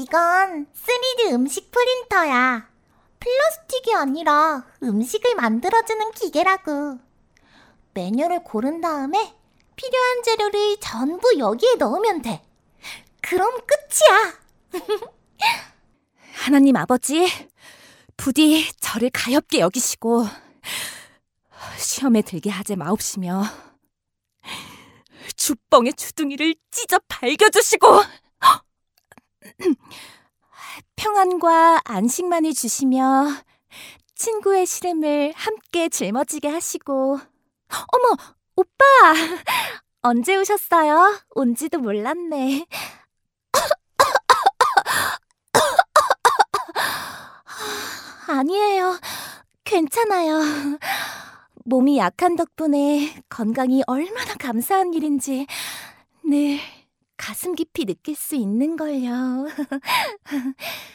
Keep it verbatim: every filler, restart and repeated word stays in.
이건 쓰리디 음식 프린터야. 플라스틱이 아니라 음식을 만들어주는 기계라고. 메뉴를 고른 다음에 필요한 재료를 전부 여기에 넣으면 돼. 그럼 끝이야. 하나님 아버지, 부디 저를 가엾게 여기시고 시험에 들게 하지 마옵시며 주뻥의 주둥이를 찢어 발겨주시고 평안과 안식만을 주시며 친구의 시름을 함께 짊어지게 하시고. 어머, 오빠! 언제 오셨어요? 온지도 몰랐네. 아니에요. 괜찮아요. 몸이 약한 덕분에 건강이 얼마나 감사한 일인지 늘 가슴 깊이 느낄 수 있는걸요.